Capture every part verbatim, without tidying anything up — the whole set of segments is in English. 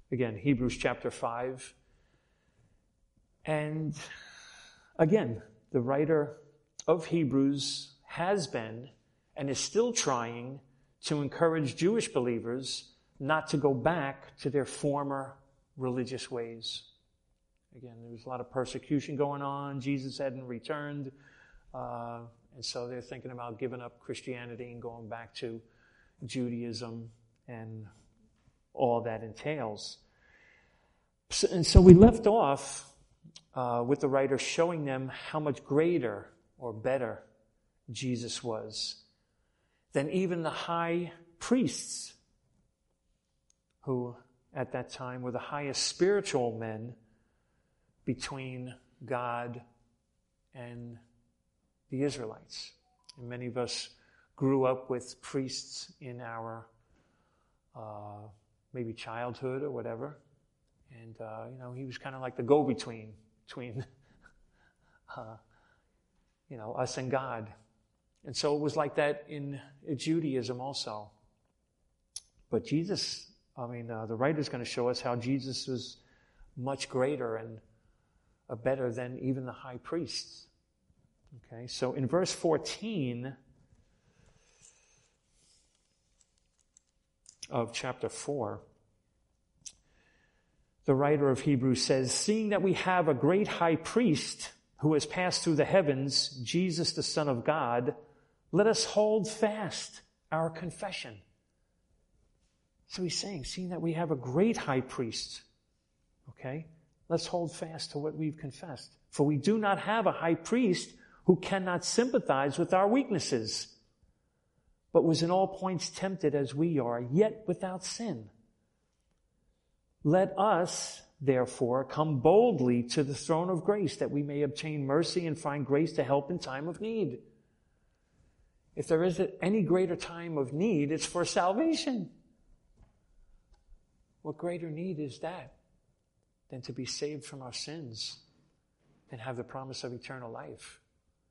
Again, Hebrews chapter five. And again, the writer of Hebrews has been and is still trying to encourage Jewish believers not to go back to their former religious ways. Again, there was a lot of persecution going on. Jesus hadn't returned. Uh, and so they're thinking about giving up Christianity and going back to Judaism and all that entails. So, and so we left off uh, with the writer showing them how much greater or better Jesus was than even the high priests, who at that time were the highest spiritual men between God and the Israelites. And many of us grew up with priests in our uh, maybe childhood or whatever. And, uh, you know, he was kind of like the go-between between, uh, you know, us and God. And so it was like that in Judaism also. But Jesus, I mean, uh, the writer's going to show us how Jesus was much greater and uh, better than even the high priests. Okay, so in verse fourteen of chapter four, the writer of Hebrews says, "Seeing that we have a great high priest who has passed through the heavens, Jesus the Son of God, let us hold fast our confession." So he's saying, seeing that we have a great high priest, okay, let's hold fast to what we've confessed. For we do not have a high priest who cannot sympathize with our weaknesses, but was in all points tempted as we are, yet without sin. Let us, therefore, come boldly to the throne of grace, that we may obtain mercy and find grace to help in time of need. If there is any greater time of need, it's for salvation. What greater need is that than to be saved from our sins and have the promise of eternal life?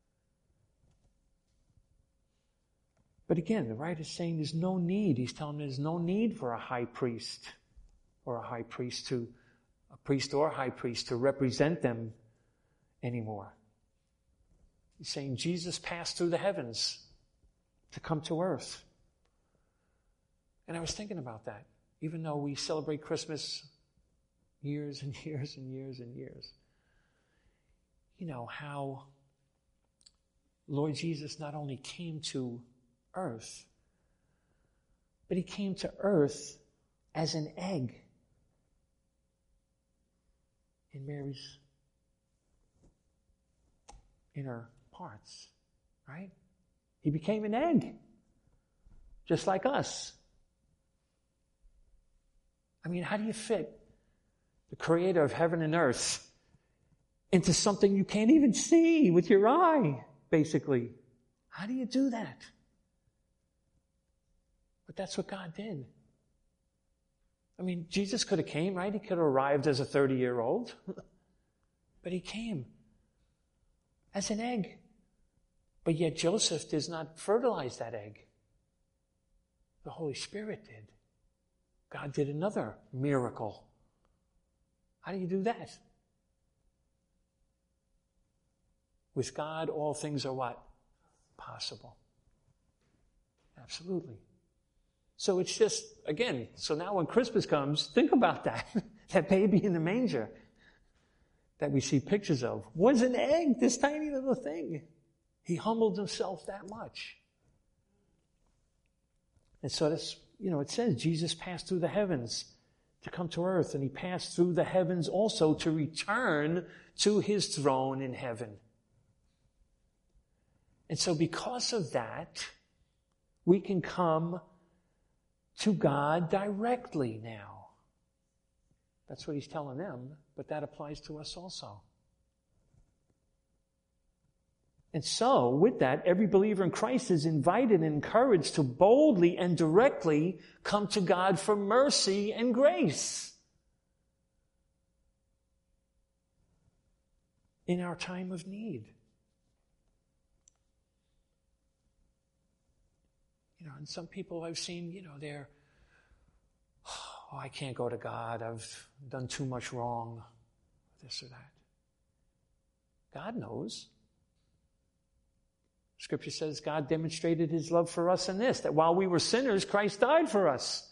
But again, the writer is saying there's no need. He's telling them there's no need for a high priest or a high priest to, a priest or high priest to represent them anymore. He's saying Jesus passed through the heavens to come to earth. And I was thinking about that. Even though we celebrate Christmas years and years and years and years, you know, how Lord Jesus not only came to earth, but he came to earth as an egg in Mary's inner parts, right? He became an egg, just like us. I mean, how do you fit the creator of heaven and earth into something you can't even see with your eye, basically? How do you do that? But that's what God did. I mean, Jesus could have came, right? He could have arrived as a thirty-year-old. But he came as an egg. But yet Joseph does not fertilize that egg. The Holy Spirit did. God did another miracle. How do you do that? With God, all things are what? Possible. Absolutely. So it's just, again, so now when Christmas comes, think about that. That baby in the manger that we see pictures of was an egg, this tiny little thing. He humbled himself that much. And so this, you know, it says Jesus passed through the heavens to come to earth, and he passed through the heavens also to return to his throne in heaven. And so because of that, we can come to God directly now. That's what he's telling them, but that applies to us also. And so, with that, every believer in Christ is invited and encouraged to boldly and directly come to God for mercy and grace in our time of need. You know, and some people I've seen, you know, they're, oh, I can't go to God. I've done too much wrong, this or that. God knows. Scripture says God demonstrated his love for us in this, that while we were sinners, Christ died for us.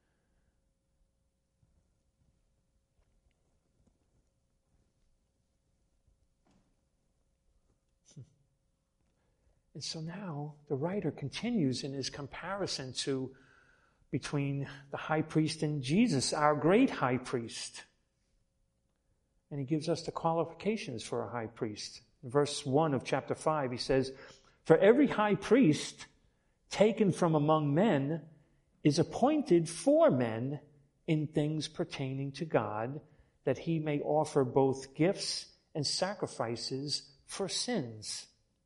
And so now the writer continues in his comparison to between the high priest and Jesus, our great high priest. And he gives us the qualifications for a high priest. In verse one of chapter five, he says, "For every high priest taken from among men is appointed for men in things pertaining to God, that he may offer both gifts and sacrifices for sins.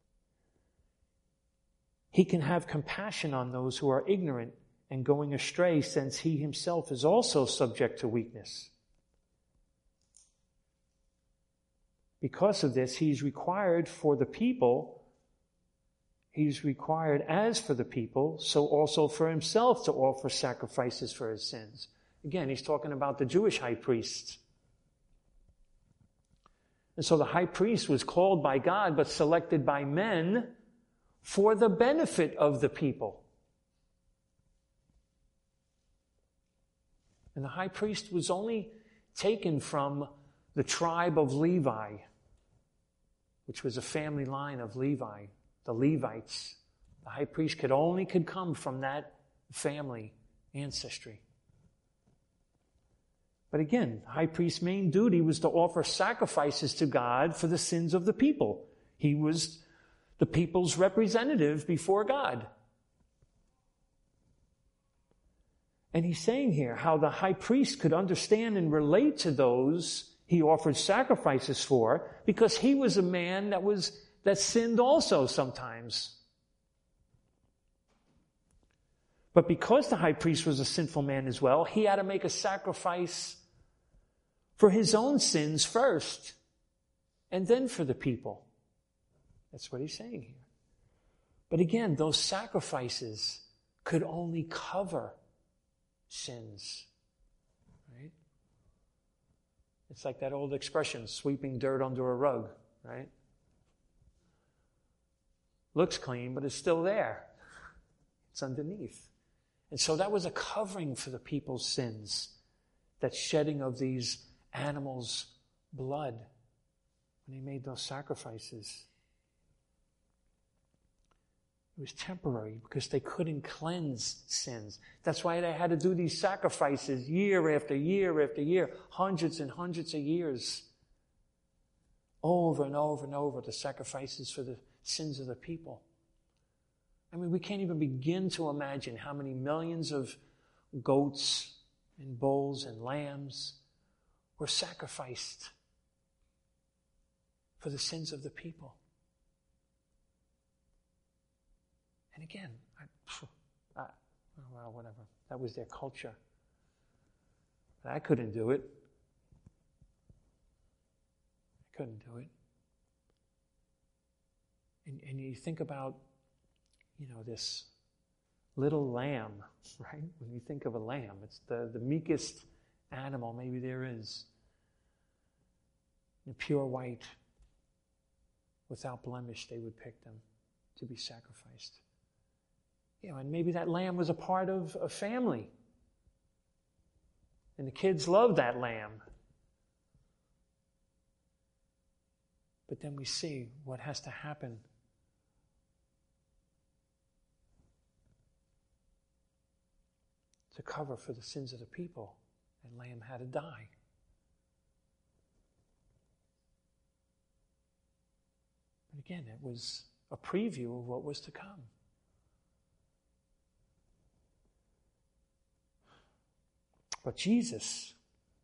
He can have compassion on those who are ignorant and going astray, since he himself is also subject to weakness. Because of this, he's required for the people, he's required as for the people, so also for himself to offer sacrifices for his sins." Again, he's talking about the Jewish high priests. And so the high priest was called by God, but selected by men for the benefit of the people. And the high priest was only taken from the tribe of Levi, which was a family line of Levi, the Levites. The high priest could only could come from that family ancestry. But again, the high priest's main duty was to offer sacrifices to God for the sins of the people. He was the people's representative before God. And he's saying here how the high priest could understand and relate to those he offered sacrifices for, because he was a man that was that sinned also sometimes. But because the high priest was a sinful man as well, he had to make a sacrifice for his own sins first, and then for the people. That's what he's saying here. But again, those sacrifices could only cover sins. Right? It's like that old expression, sweeping dirt under a rug, right? Looks clean, but it's still there. It's underneath. And so that was a covering for the people's sins, that shedding of these animals' blood when they made those sacrifices. It was temporary because they couldn't cleanse sins. That's why they had to do these sacrifices year after year after year, hundreds and hundreds of years. Over and over and over, the sacrifices for the sins of the people. I mean, we can't even begin to imagine how many millions of goats and bulls and lambs were sacrificed for the sins of the people. And again, I, I, well, whatever. That was their culture. But I couldn't do it. I couldn't do it. And, and you think about, you know, this little lamb, right? When you think of a lamb, it's the, the meekest animal maybe there is. The pure white, without blemish, they would pick them to be sacrificed. You know, and maybe that lamb was a part of a family. And the kids loved that lamb. But then we see what has to happen. To cover for the sins of the people. And lamb had to die. But again, it was a preview of what was to come. But Jesus,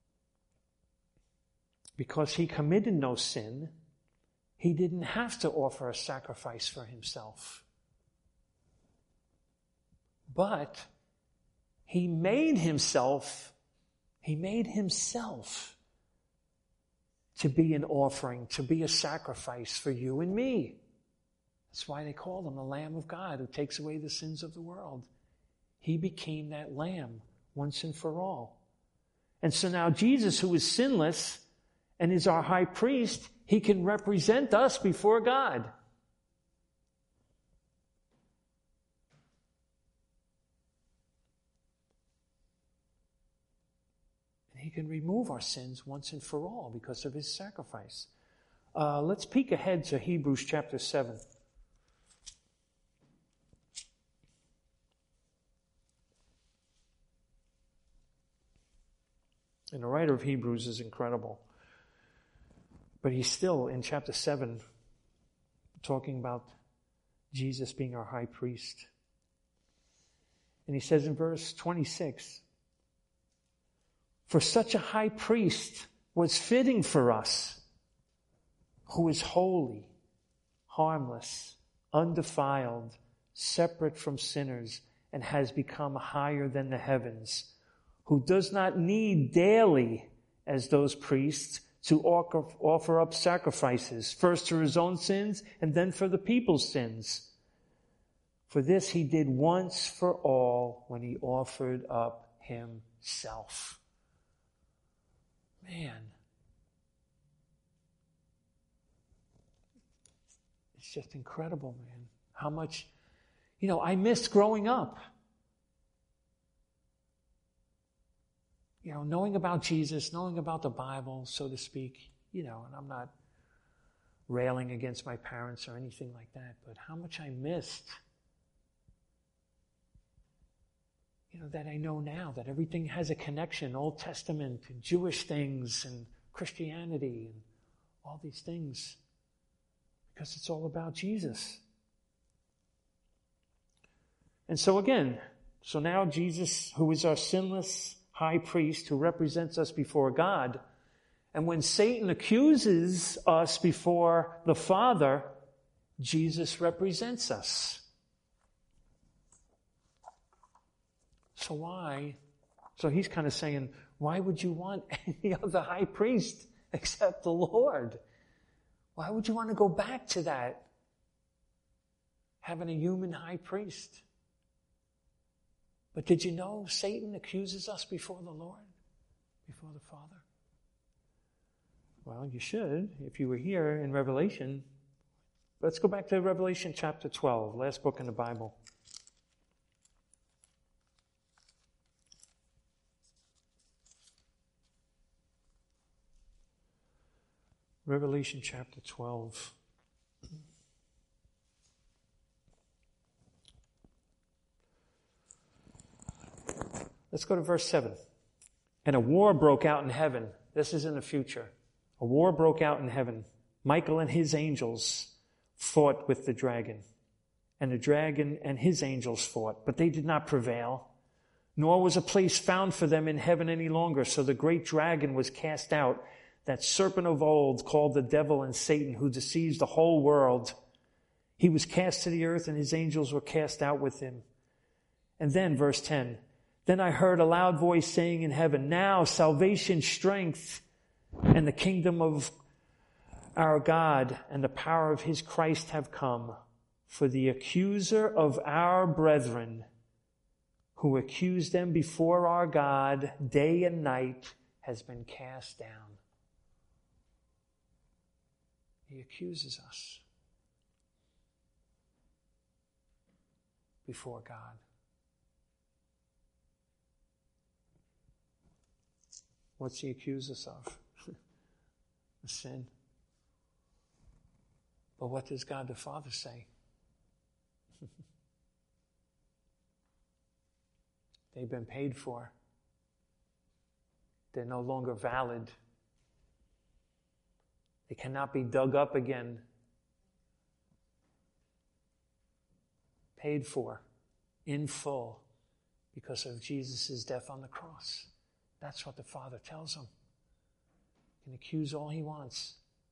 because he committed no sin, he didn't have to offer a sacrifice for himself. But he made himself, he made himself to be an offering, to be a sacrifice for you and me. That's why they call him the Lamb of God who takes away the sins of the world. He became that lamb once and for all. And so now Jesus, who is sinless and is our high priest, he can represent us before God. And he can remove our sins once and for all because of his sacrifice. Uh, let's peek ahead to Hebrews chapter seven. And the writer of Hebrews is incredible. But he's still in chapter seven talking about Jesus being our high priest. And he says in verse twenty-six, "For such a high priest was fitting for us, who is holy, harmless, undefiled, separate from sinners, and has become higher than the heavens, who does not need daily, as those priests, to offer up sacrifices, first for his own sins and then for the people's sins. For this he did once for all when he offered up himself." Man. It's just incredible, man. How much, you know, I missed growing up. You know, knowing about Jesus, knowing about the Bible, so to speak, you know, and I'm not railing against my parents or anything like that, but how much I missed, you know, that I know now, that everything has a connection, Old Testament and Jewish things and Christianity and all these things, because it's all about Jesus. And so again, so now Jesus, who is our sinless high priest, who represents us before God, and when Satan accuses us before the Father, Jesus represents us. So why? So he's kind of saying, why would you want any other high priest except the Lord? Why would you want to go back to that? Having a human high priest. But did you know Satan accuses us before the Lord? Before the Father? Well, you should, if you were here in Revelation. Let's go back to Revelation chapter twelve, last book in the Bible. Revelation chapter twelve. Let's go to verse seven. "And a war broke out in heaven." This is in the future. A war broke out in heaven. "Michael and his angels fought with the dragon. And the dragon and his angels fought, but they did not prevail. Nor was a place found for them in heaven any longer. So the great dragon was cast out, that serpent of old called the devil and Satan, who deceives the whole world. He was cast to the earth, and his angels were cast out with him." And then verse ten. "Then I heard a loud voice saying in heaven, 'Now salvation, strength, and the kingdom of our God and the power of his Christ have come. For the accuser of our brethren, who accused them before our God day and night, has been cast down.'" He accuses us before God. What's he accuse us of? A sin. But what does God the Father say? They've been paid for. They're no longer valid. They cannot be dug up again. Paid for in full because of Jesus' death on the cross. That's what the Father tells him. He can accuse all he wants.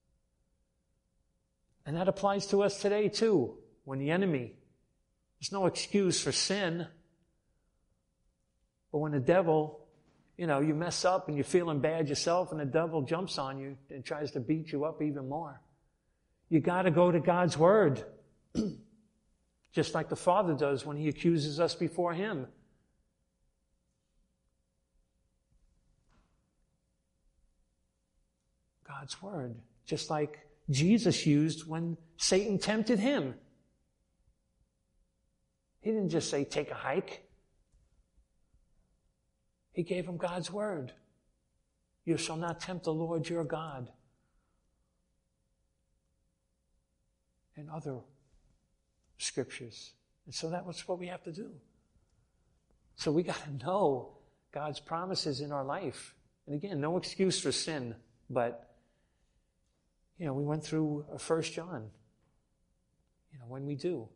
And that applies to us today too. When the enemy, there's no excuse for sin. But when the devil, you know, you mess up and you're feeling bad yourself and the devil jumps on you and tries to beat you up even more, you got to go to God's Word. Just like the Father does when he accuses us before him. God's word, just like Jesus used when Satan tempted him. He didn't just say, take a hike. He gave him God's word. You shall not tempt the Lord your God. And other scriptures. And so that's what we have to do. So we got to know God's promises in our life. And again, no excuse for sin, but, you know, we went through First John. You know, when we do.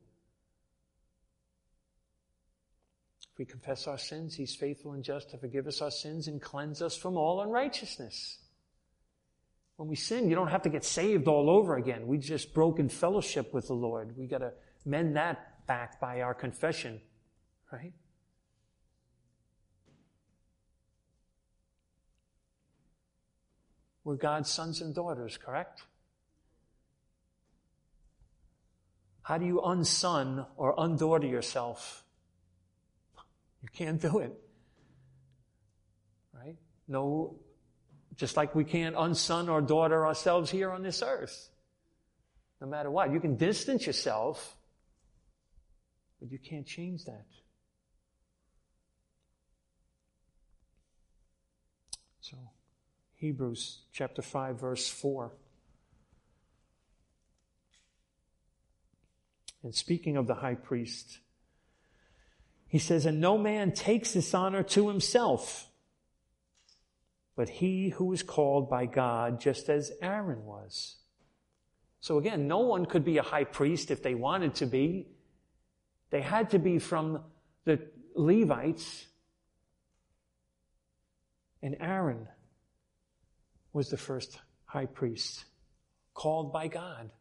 If we confess our sins, He's faithful and just to forgive us our sins and cleanse us from all unrighteousness. When we sin, you don't have to get saved all over again. We just broken fellowship with the Lord. We got to mend that back by our confession, right? We're God's sons and daughters, correct? How do you unson or undaughter yourself? You can't do it. Right? No, just like we can't unson or daughter ourselves here on this earth. No matter what. You can distance yourself, but you can't change that. So, Hebrews chapter five, verse four. And speaking of the high priest, he says, and no man takes this honor to himself, but he who is called by God, just as Aaron was. So again, no one could be a high priest if they wanted to be. They had to be from the Levites. And Aaron was the first high priest, called by God.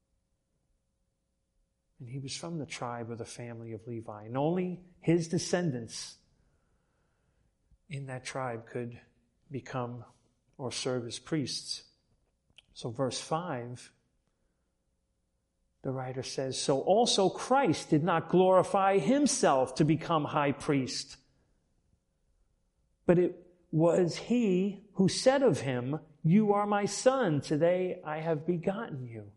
And he was from the tribe of the family of Levi. And only his descendants in that tribe could become or serve as priests. So verse five, the writer says, so also Christ did not glorify himself to become high priest, but it was he who said of him, you are my son, today I have begotten you.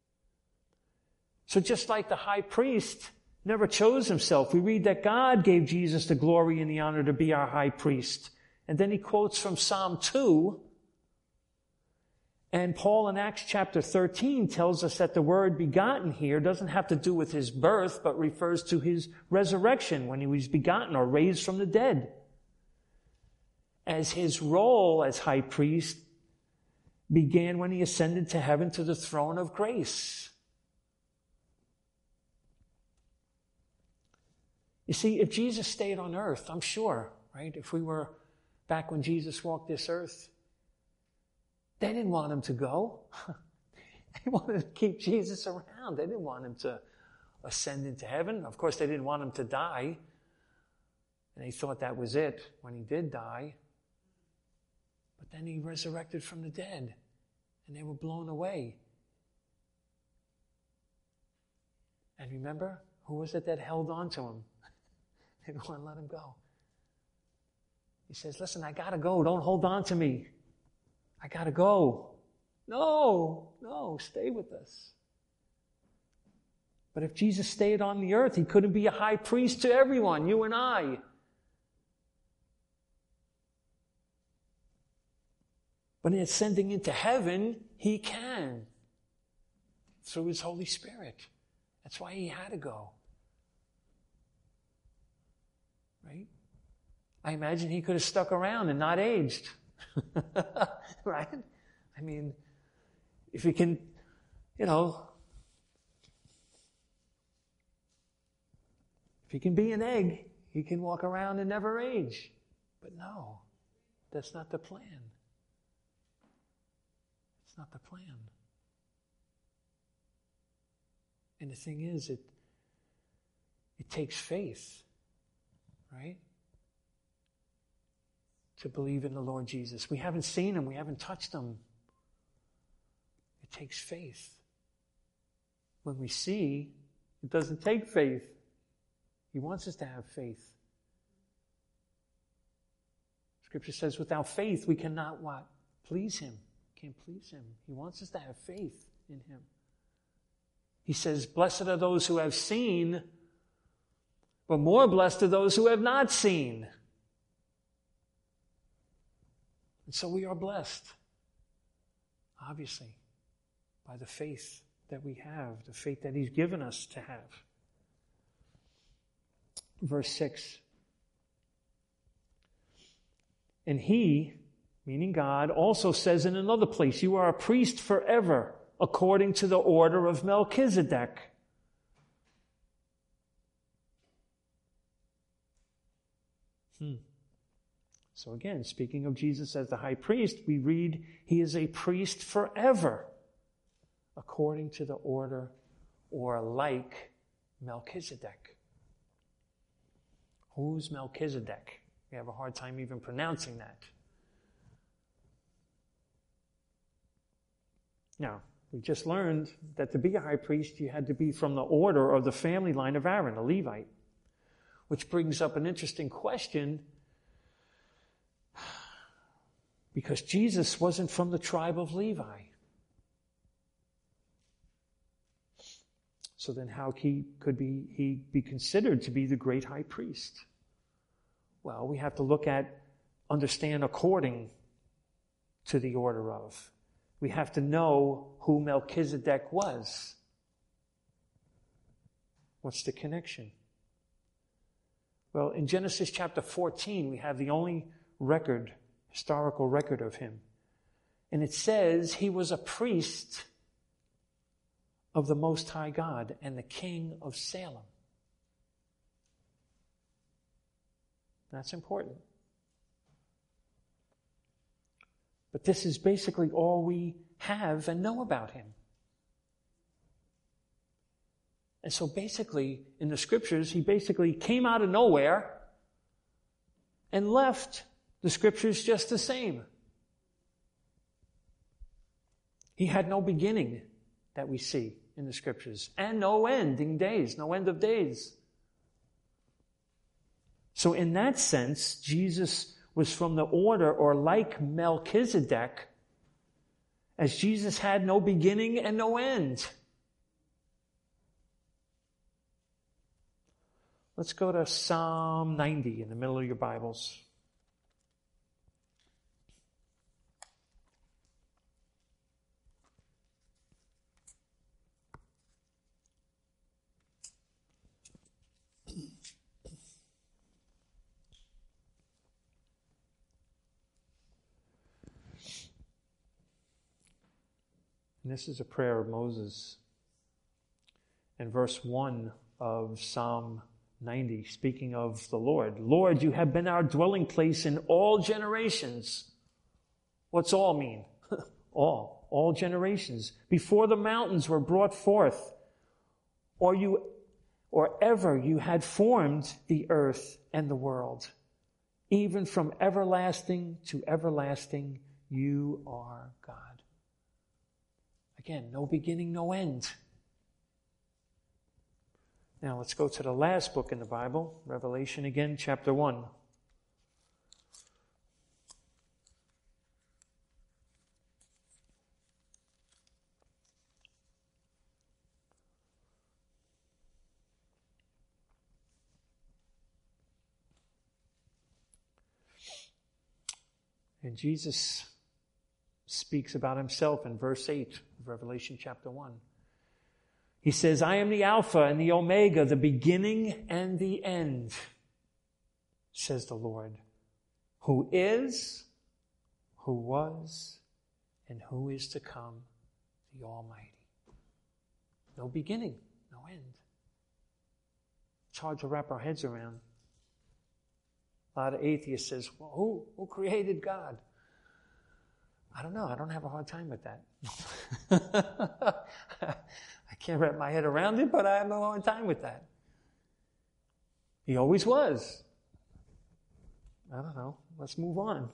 So just like the high priest never chose himself, we read that God gave Jesus the glory and the honor to be our high priest. And then he quotes from Psalm two. And Paul in Acts chapter thirteen tells us that the word begotten here doesn't have to do with his birth, but refers to his resurrection when he was begotten or raised from the dead. As his role as high priest began when he ascended to heaven to the throne of grace. You see, if Jesus stayed on earth, I'm sure, right? If we were back when Jesus walked this earth, they didn't want him to go. They wanted to keep Jesus around. They didn't want him to ascend into heaven. Of course, they didn't want him to die. And they thought that was it when he did die. But then he resurrected from the dead, and they were blown away. And remember, who was it that held on to him? They didn't want to let him go. He says, listen, I got to go. Don't hold on to me. I got to go. No, no, stay with us. But if Jesus stayed on the earth, he couldn't be a high priest to everyone, you and I. But in ascending into heaven, he can. Through his Holy Spirit. That's why he had to go. Right? I imagine he could have stuck around and not aged. Right? I mean, if he can, you know, if he can be an egg, he can walk around and never age. But no, that's not the plan. It's not the plan. And the thing is, it it takes faith, right? To believe in the Lord Jesus. We haven't seen him. We haven't touched him. It takes faith. When we see, it doesn't take faith. He wants us to have faith. Scripture says without faith we cannot what? Please him. can't please him. He wants us to have faith in him. He says, blessed are those who have seen, but more blessed are those who have not seen. And so we are blessed, obviously, by the faith that we have, the faith that he's given us to have. Verse six. And he, meaning God, also says in another place, you are a priest forever, according to the order of Melchizedek. Hmm. So again, speaking of Jesus as the high priest, we read he is a priest forever, according to the order or like Melchizedek. Who's Melchizedek? We have a hard time even pronouncing that. Now, we just learned that to be a high priest, you had to be from the order of the family line of Aaron, a Levite. Which brings up an interesting question, because Jesus wasn't from the tribe of Levi. So then how he could be, he be considered to be the great high priest? Well, we have to look at, understand according to the order of. We have to know who Melchizedek was. What's the connection? Well, in Genesis chapter fourteen, we have the only record, historical record of him. And it says he was a priest of the Most High God and the king of Salem. That's important. But this is basically all we have and know about him. And so basically, in the scriptures, he basically came out of nowhere and left the scriptures just the same. He had no beginning that we see in the scriptures, and no ending days, no end of days. So in that sense, Jesus was from the order or like Melchizedek, as Jesus had no beginning and no end. Let's go to Psalm ninety in the middle of your Bibles. And this is a prayer of Moses. In verse one of Psalm ninety, speaking of the Lord. Lord, you have been our dwelling place in all generations. What's all mean? all. All generations. Before the mountains were brought forth, or you, or ever you had formed the earth and the world. Even from everlasting to everlasting, you are God. Again, no beginning, no end. Now let's go to the last book in the Bible, Revelation again, chapter one. And Jesus speaks about himself in verse eight of Revelation chapter one. He says, I am the Alpha and the Omega, the beginning and the end, says the Lord, who is, who was, and who is to come, the Almighty. No beginning, no end. It's hard to wrap our heads around. A lot of atheists says, well, who, who created God? I don't know. I don't have a hard time with that. I can't wrap my head around it, but I have a hard time with that. He always was. I don't know. Let's move on.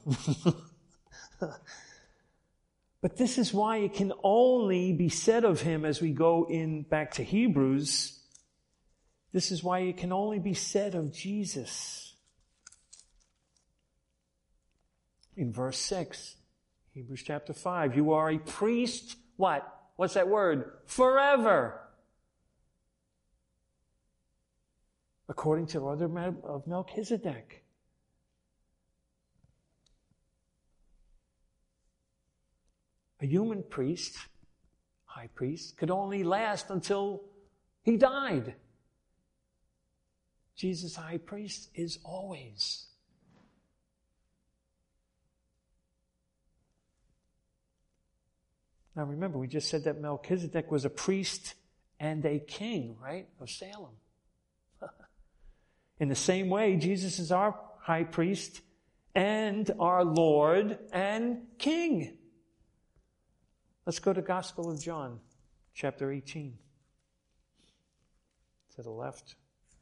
But this is why it can only be said of him as we go in back to Hebrews. This is why it can only be said of Jesus. In verse six, Hebrews chapter five. You are a priest, what? What's that word? Forever. According to the order of Melchizedek. A human priest, high priest, could only last until he died. Jesus, high priest, is always. Now remember, we just said that Melchizedek was a priest and a king, right, of Salem. In the same way, Jesus is our high priest and our Lord and King. Let's go to Gospel of John, chapter eighteen. To the left.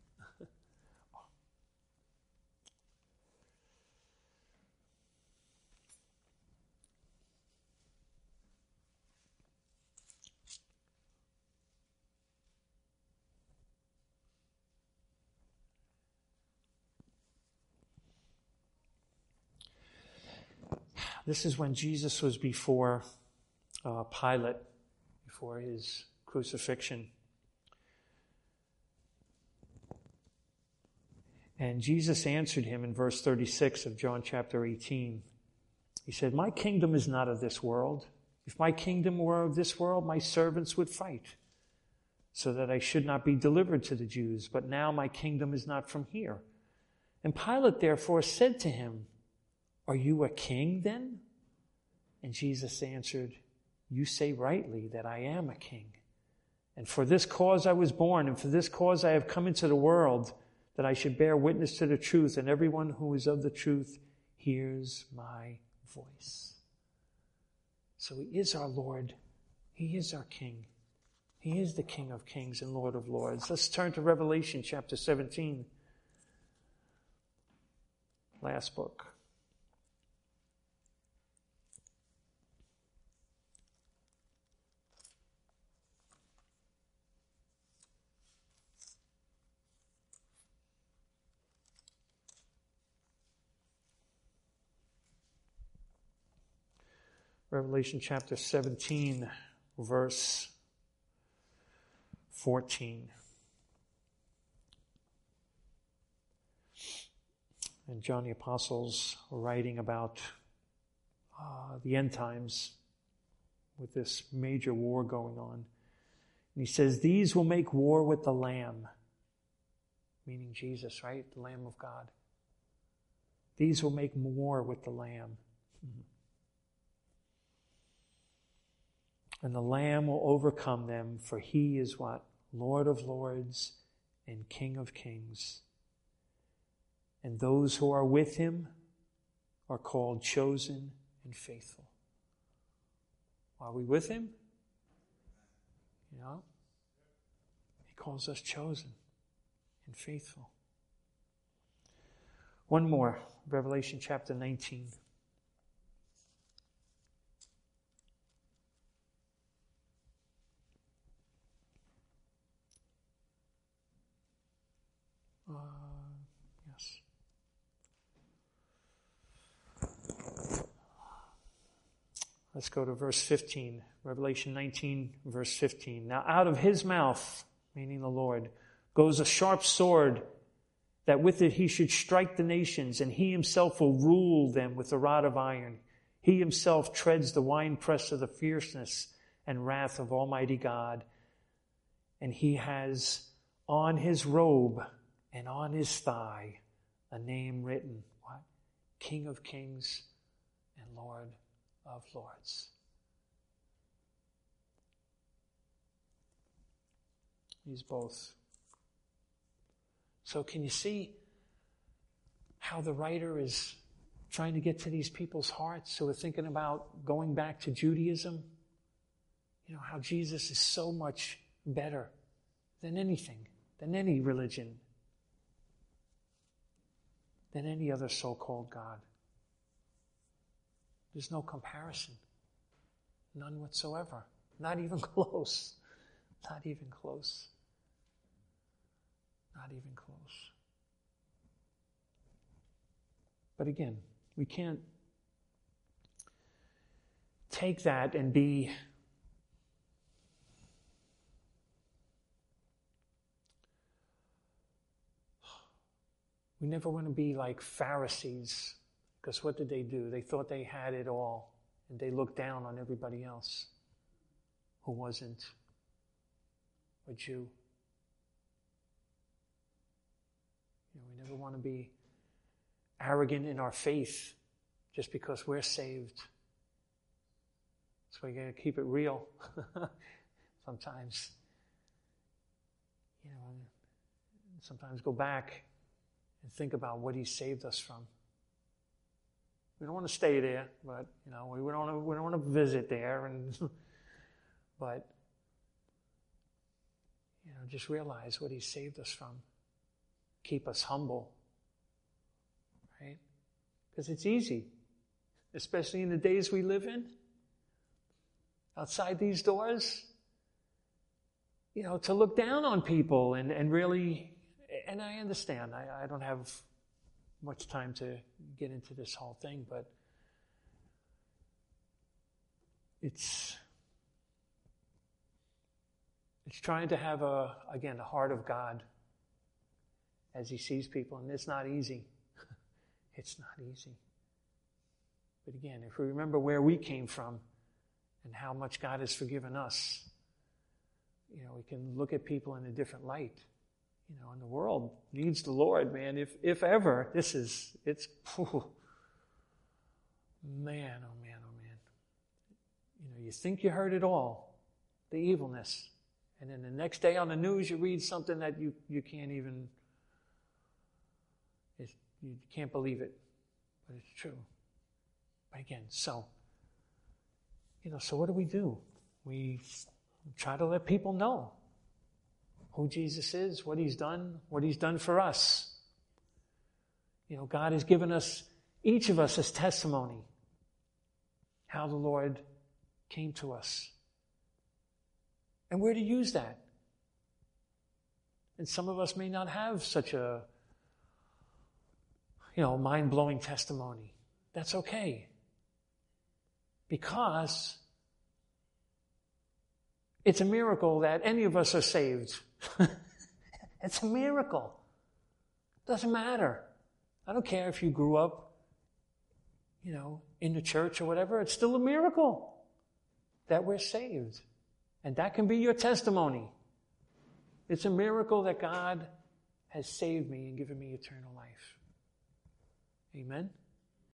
This is when Jesus was before uh, Pilate, before his crucifixion. And Jesus answered him in verse thirty-six of John chapter eighteen. He said, "My kingdom is not of this world. If my kingdom were of this world, my servants would fight, so that I should not be delivered to the Jews. But now my kingdom is not from here." And Pilate therefore said to him, "Are you a king then?" And Jesus answered, "You say rightly that I am a king. And for this cause I was born, and for this cause I have come into the world, that I should bear witness to the truth, and everyone who is of the truth hears my voice." So he is our Lord. He is our King. He is the King of kings and Lord of lords. Let's turn to Revelation chapter seventeen. Last book. Revelation chapter seventeen, verse fourteen. And John the Apostle's writing about uh, the end times with this major war going on. And he says, "These will make war with the Lamb," meaning Jesus, right? The Lamb of God. "These will make war with the Lamb. Mm-hmm. And the Lamb will overcome them, for he is what? Lord of lords and King of kings. And those who are with him are called chosen and faithful." Are we with him? You know? He calls us chosen and faithful. One more, Revelation chapter nineteen. Uh, yes. Let's go to verse fifteen. Revelation nineteen, verse fifteen. "Now out of his mouth," meaning the Lord, "goes a sharp sword, that with it he should strike the nations, and he himself will rule them with a rod of iron. He himself treads the winepress of the fierceness and wrath of Almighty God. And he has on his robe and on his thigh a name written," what? "King of kings and Lord of lords." He's both. So can you see how the writer is trying to get to these people's hearts who are thinking about going back to Judaism? You know, how Jesus is so much better than anything, than any religion, than any other so-called God. There's no comparison. None whatsoever. Not even close. Not even close. Not even close. But again, we can't take that and be we never want to be like Pharisees, because what did they do? They thought they had it all, and they looked down on everybody else who wasn't a Jew. You know, we never want to be arrogant in our faith just because we're saved. That's why you got to keep it real sometimes. You know, sometimes go back and think about what he saved us from. We don't want to stay there, but you know, we don't want to, we don't want to visit there, and but you know, just realize what he saved us from. Keep us humble, right? Because it's easy, especially in the days we live in. Outside these doors, you know, to look down on people and, and really, and I understand, I, I don't have much time to get into this whole thing, but it's, it's trying to have a, again, a heart of God as he sees people, and it's not easy. It's not easy. But again, if we remember where we came from and how much God has forgiven us, you know, we can look at people in a different light. You know, and the world needs the Lord, man. If if ever, this is, it's, whew, man, oh man, oh man. You know, you think you heard it all, the evilness. And then the next day on the news, you read something that you, you can't even, it's, you can't believe it. But it's true. But again, so, you know, so what do we do? We try to let people know who Jesus is, what he's done, what he's done for us. You know, God has given us, each of us, as testimony, how the Lord came to us. And we're to use that. And some of us may not have such a, you know, mind-blowing testimony. That's okay. Because it's a miracle that any of us are saved. It's a miracle. Doesn't matter. I don't care if you grew up, you know, in the church or whatever. It's still a miracle that we're saved. And that can be your testimony. It's a miracle that God has saved me and given me eternal life. Amen?